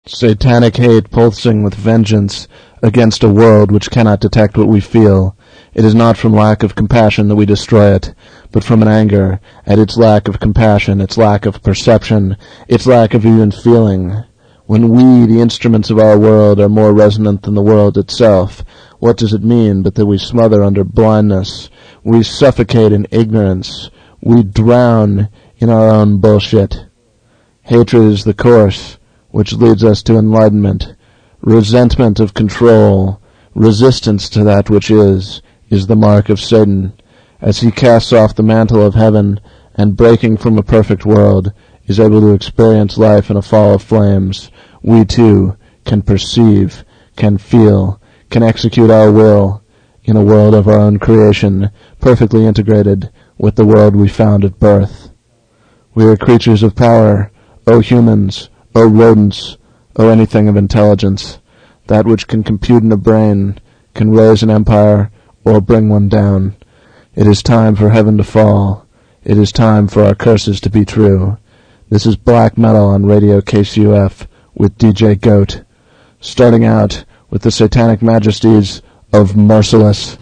Satanic hate pulsing with vengeance against a world which cannot detect what we feel. It is not from lack of compassion that we destroy it, but from an anger at its lack of compassion, its lack of perception, its lack of even feeling. When we, the instruments of our world, are more resonant than the world itself, what does it mean but that we smother under blindness, we suffocate in ignorance, we drown in our own bullshit? Hatred is the course which leads us to enlightenment. Resentment of control, resistance to that which is the mark of Satan, as he casts off the mantle of heaven and, breaking from a perfect world, is able to experience life in a fall of flames. We too can perceive, can feel, can execute our will in a world of our own creation, perfectly integrated with the world we found at birth. We are creatures of power, O humans, O rodents, O anything of intelligence. That which can compute in a brain, can raise an empire, or bring one down. It is time for heaven to fall. It is time for our curses to be true. This is Black Metal on Radio KCUF with DJ Goat, starting out with the Satanic Majesties of Merciless.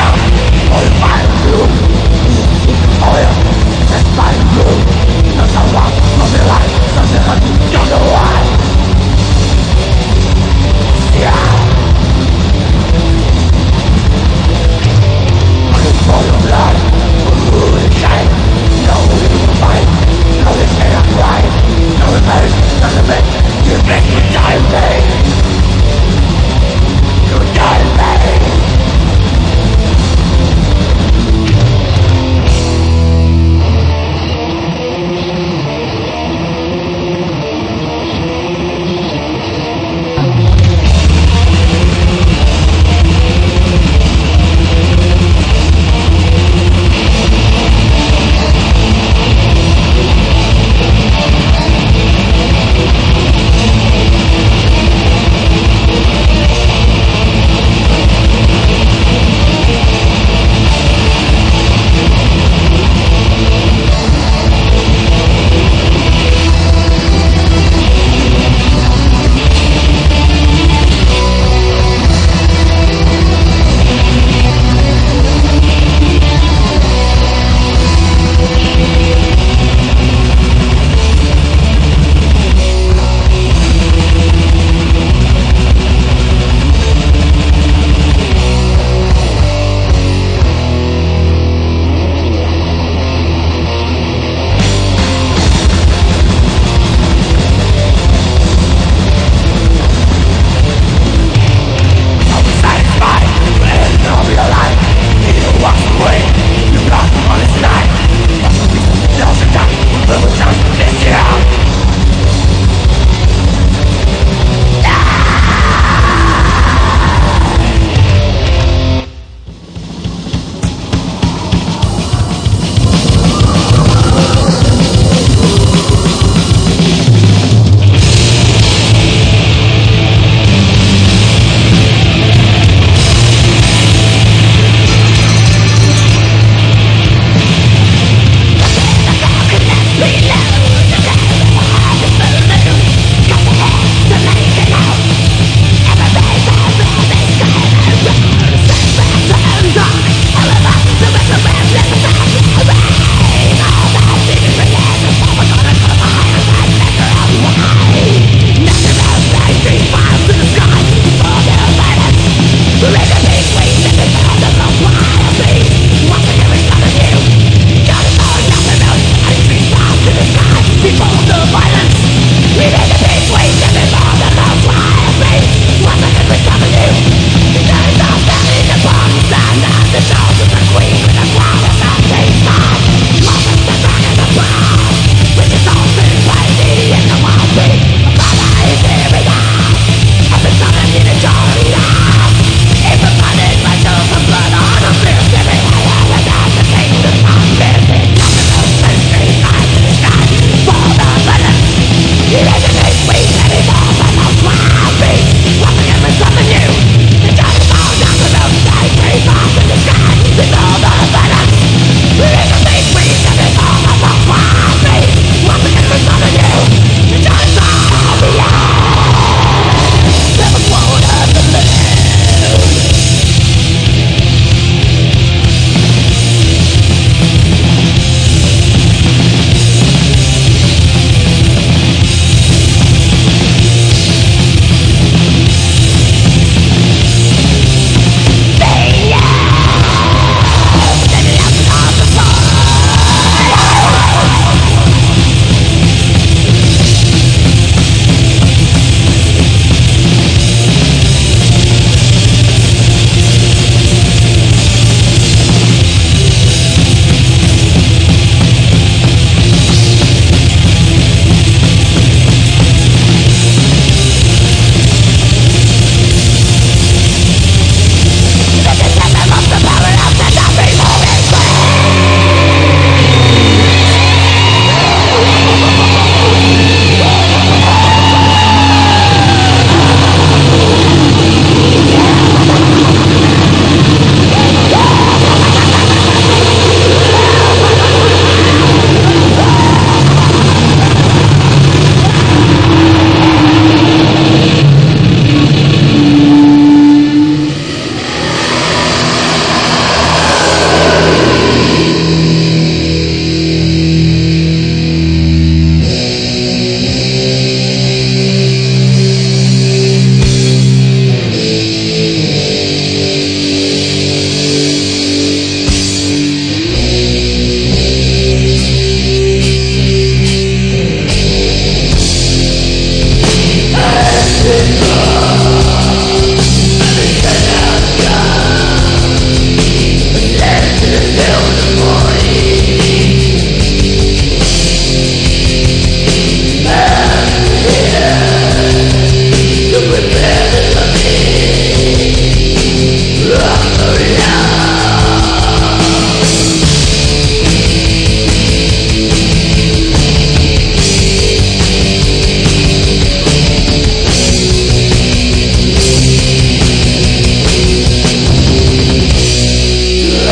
That's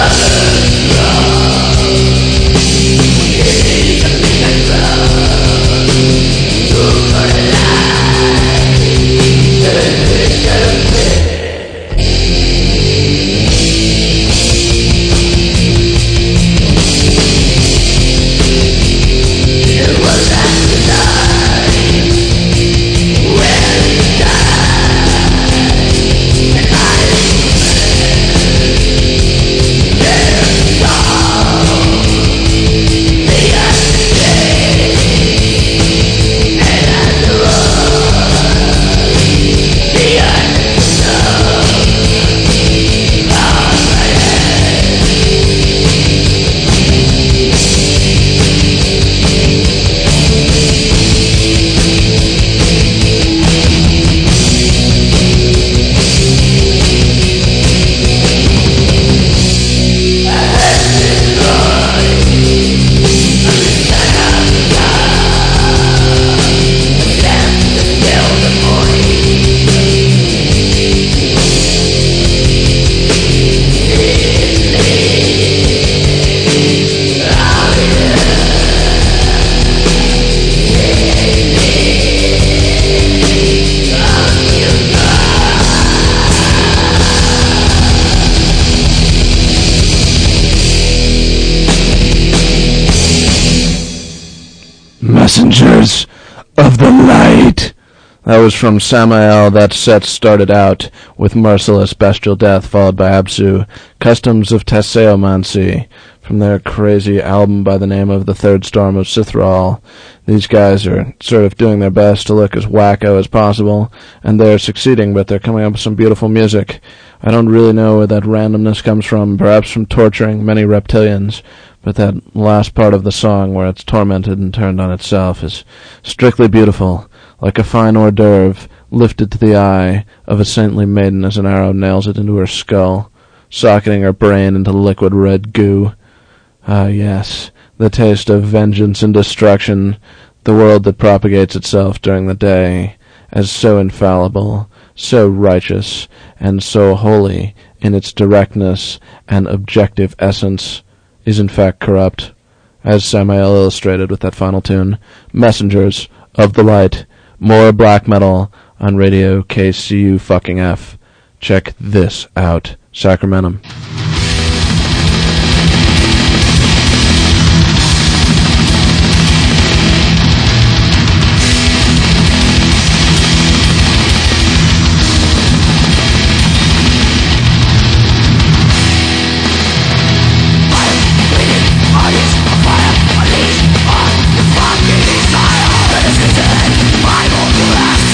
Messengers of the Light! That was from Samael. That set started out with Merciless Bestial Death, followed by Absu, Customs of Tesseomancy, from their crazy album by the name of The Third Storm of Cithral. These guys are sort of doing their best to look as wacko as possible, and they're succeeding, but they're coming up with some beautiful music. I don't really know where that randomness comes from, perhaps from torturing many reptilians, but that last part of the song where it's tormented and turned on itself is strictly beautiful, like a fine hors d'oeuvre lifted to the eye of a saintly maiden as an arrow nails it into her skull, socketing her brain into liquid red goo. Ah, yes, the taste of vengeance and destruction, the world that propagates itself during the day, as so infallible, so righteous, and so holy in its directness and objective essence, is in fact corrupt, as Samael illustrated with that final tune, Messengers of the Light. More black metal on Radio KCU fucking F. Check this out, Sacramentum.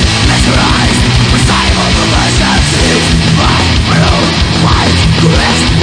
Mesmerized, recite all the words that sleep. My own life,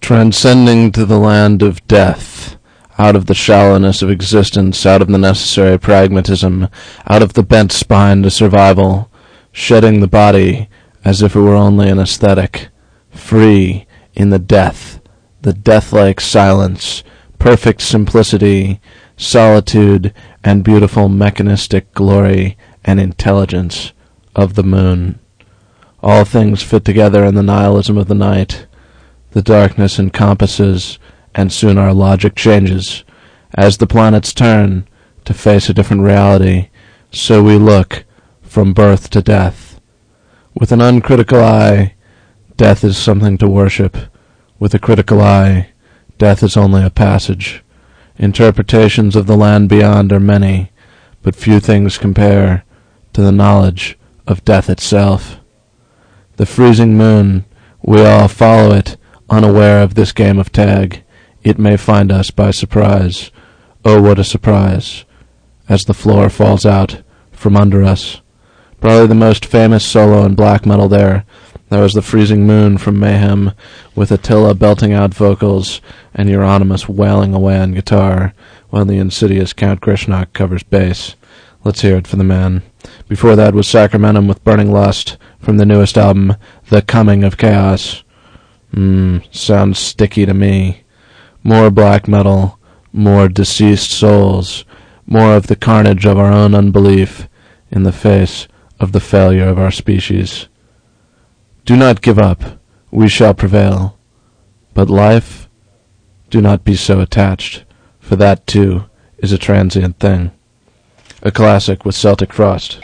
transcending to the land of death, out of the shallowness of existence, out of the necessary pragmatism, out of the bent spine to survival, shedding the body as if it were only an aesthetic, free in the death-like silence, perfect simplicity, solitude, and beautiful mechanistic glory and intelligence of the moon. All things fit together in the nihilism of the night. The darkness encompasses, and soon our logic changes. As the planets turn to face a different reality, so we look from birth to death. With an uncritical eye, death is something to worship. With a critical eye, death is only a passage. Interpretations of the land beyond are many, but few things compare to the knowledge of death itself. The freezing moon, we all follow it, unaware of this game of tag. It may find us by surprise. Oh, what a surprise, as the floor falls out from under us. Probably the most famous solo in black metal there. That was the Freezing Moon from Mayhem, with Attila belting out vocals and Euronymous wailing away on guitar, while the insidious Count Grishnak covers bass. Let's hear it for the man. Before that was Sacramentum with Burning Lust from the newest album, The Coming of Chaos. Sounds sticky to me. More black metal, more deceased souls, more of the carnage of our own unbelief in the face of the failure of our species. Do not give up, we shall prevail. But life, do not be so attached, for that too is a transient thing. A classic with Celtic Frost.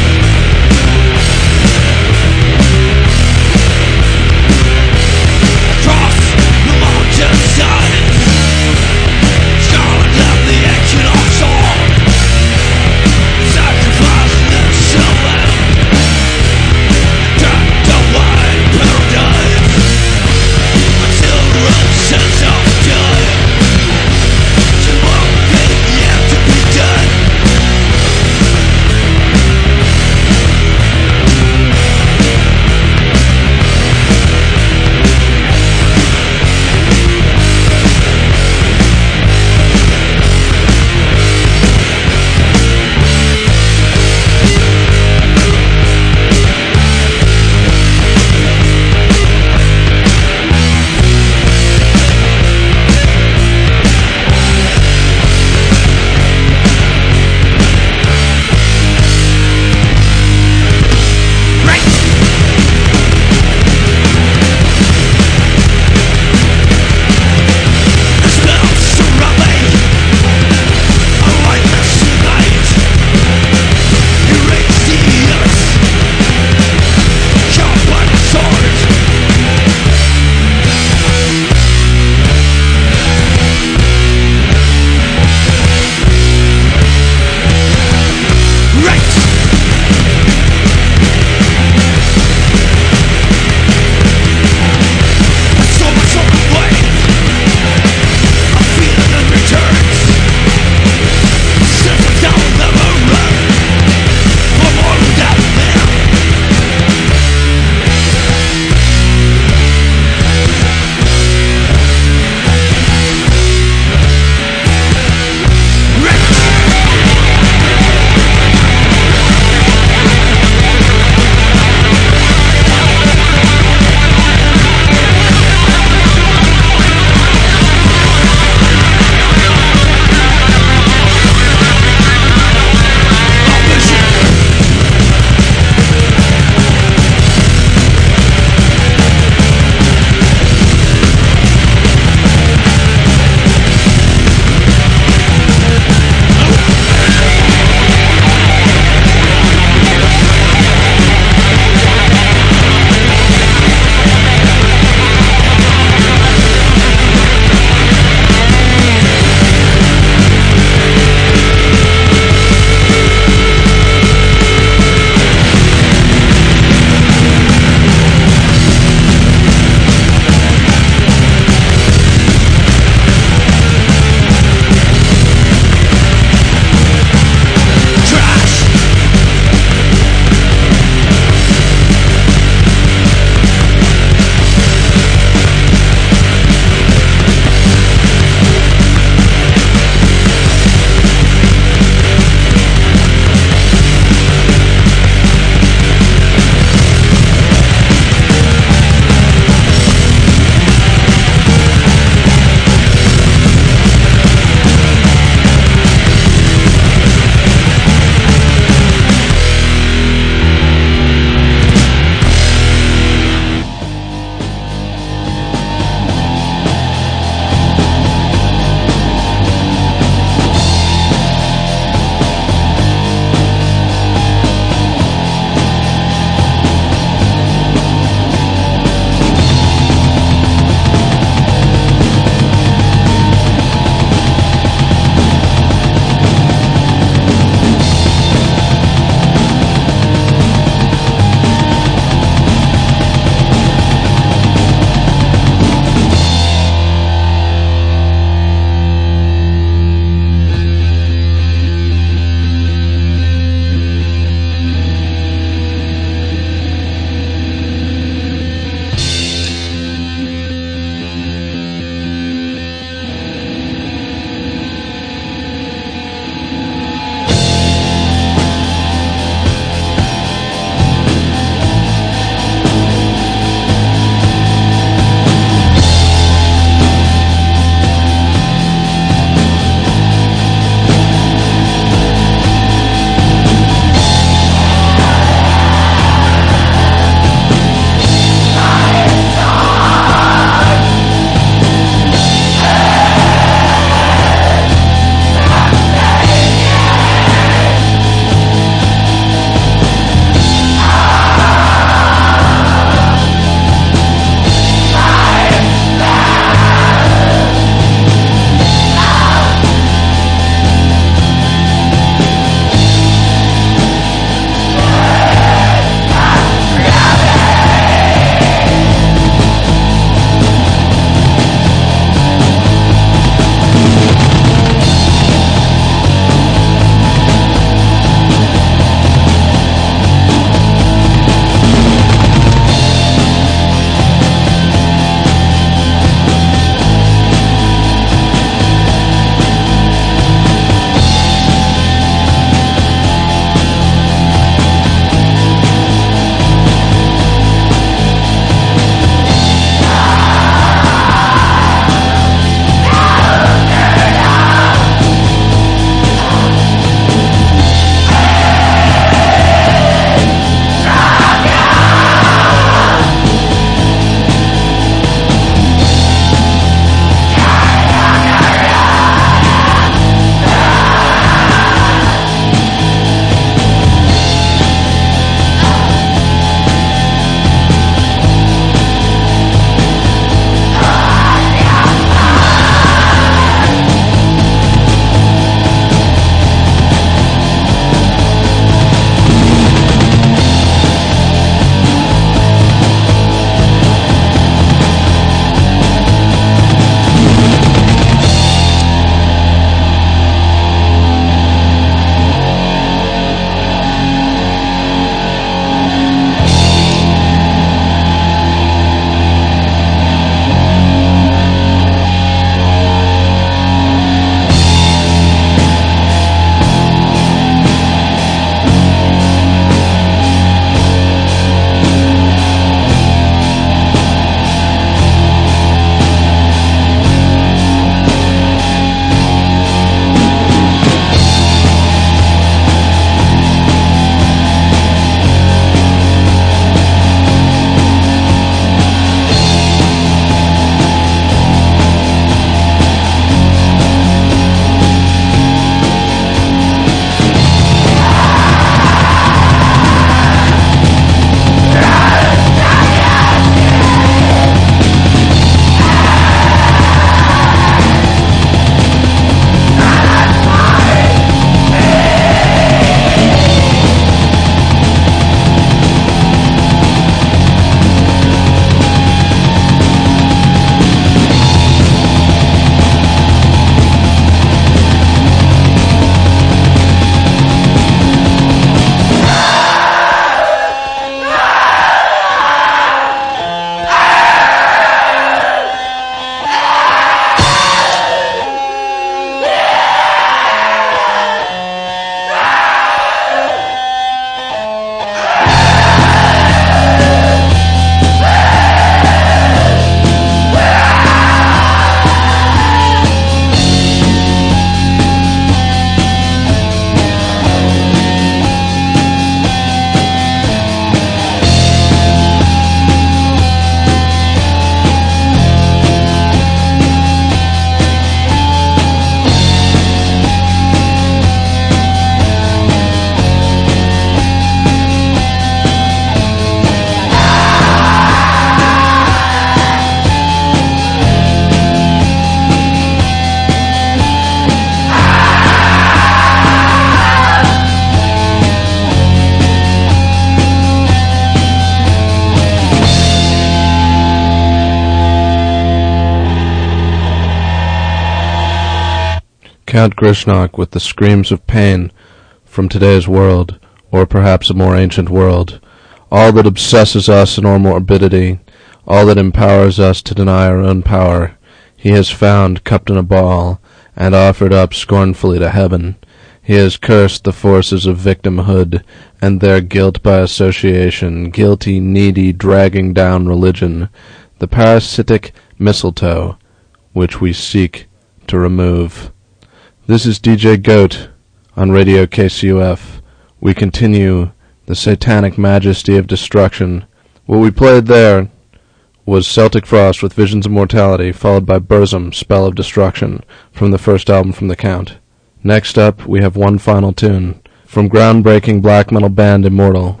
Count Grishnak with the screams of pain from today's world, or perhaps a more ancient world, all that obsesses us in our morbidity, all that empowers us to deny our own power, he has found cupped in a ball, and offered up scornfully to heaven. He has cursed the forces of victimhood, and their guilt by association, guilty, needy, dragging down religion, the parasitic mistletoe, which we seek to remove. This is DJ Goat on Radio KCUF. We continue the satanic majesty of destruction. What we played there was Celtic Frost with Visions of Mortality, followed by Burzum, Spell of Destruction, from the first album from The Count. Next up, we have one final tune from groundbreaking black metal band Immortal.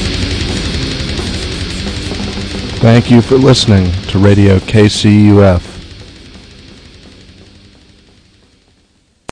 Thank you for listening to Radio KCUF.